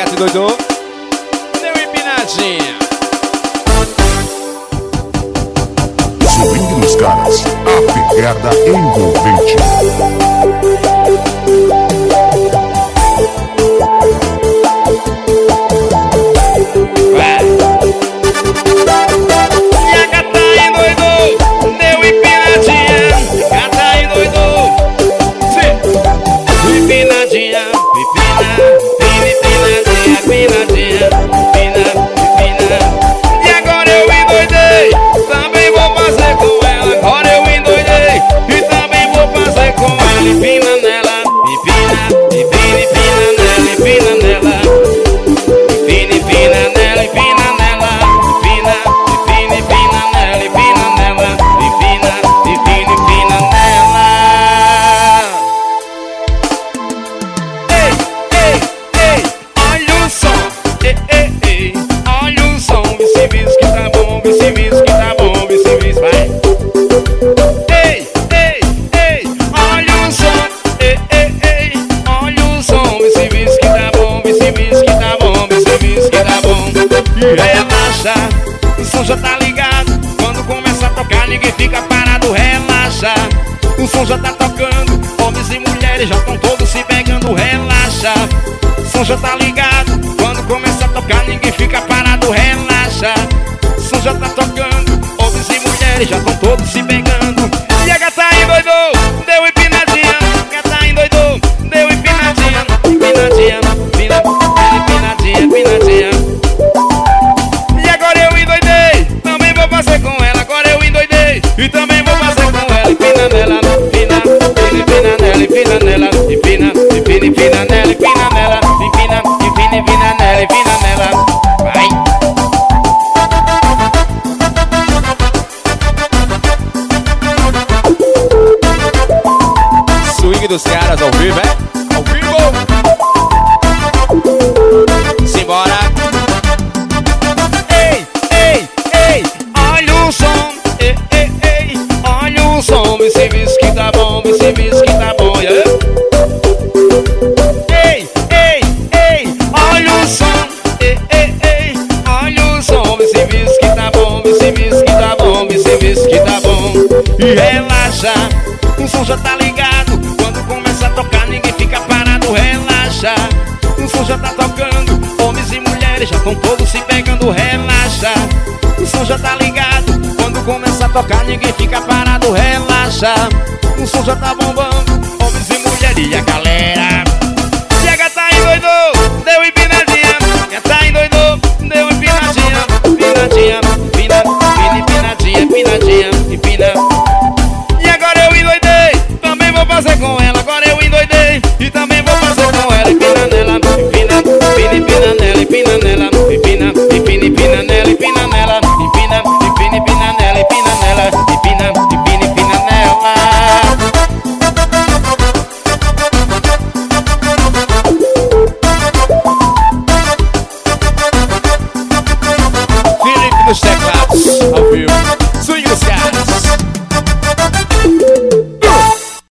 Gato doido. Deu empinadinha. Swing dos caras, a pegada envolvente. E a gata endoidou, deu empinadinha. Gata endoidou. Sim. Empinadinha, empinadinha, empinadinha, empina. E agora eu endoidei, também vou fazer com ela. Agora eu endoidei e também vou fazer com ela. Empina nela, empina, empina, empina nela, empina nela. Empina nela, empina nela. Empina, empina, empina nela, empina nela. Empina, empina, empina nela. Ei, olha o som. Ei, olha o som. Vice vis que tá bom, vice vis que tá bom, vice vis, vai. Ei, olha o som. Ei, olha o som. Vice vis que tá bom, vice vis que tá bom, vice vis que tá bom. E relaxa, o som já tá ligado. Quando começa a tocar, ninguém fica parado. Relaxa, o som já tá tocando. Homens e mulheres já estão todos se pegando. Relaxa, o som já tá ligado. Quando começa a tocar, ninguém fica parado. Relaxa, o som já tá tocando. Homens e mulheres já estão todos se pegando. E a gata endoidou, deu empinadinha. Gata endoidou, deu empinadinha. Empinadinha, empinadinha, empinadinha. E agora eu endoidei, também vou fazer com ela. Agora eu endoidei e também vou fazer com ela. Empina nela, empina, empina nela, empina nela. Empina, empina, empina nela, empina nela. Empina, empina, empina nela, empina nela. Vai. Swing dos caras ao vivo, é? Ao vivo! Simbora! Ei, olha o som! Ei, olha o som! Vice vis que tá bom, vice vis que tá bom, yeah. Ei, olha o som! Ei, olha o som! Vice vis que tá bom, vice vis que tá bom, vice vis que tá bom. E relaxa, o som já tá ligado. Quando começa a tocar, ninguém fica parado. Relaxa, o som já tá tocando. Homens e mulheres já estão todos se pegando. Relaxa, o som já tá ligado. Quando começa a tocar, ninguém fica parado. Relaxa, o som já tá bombando. Homens e mulheres e a galera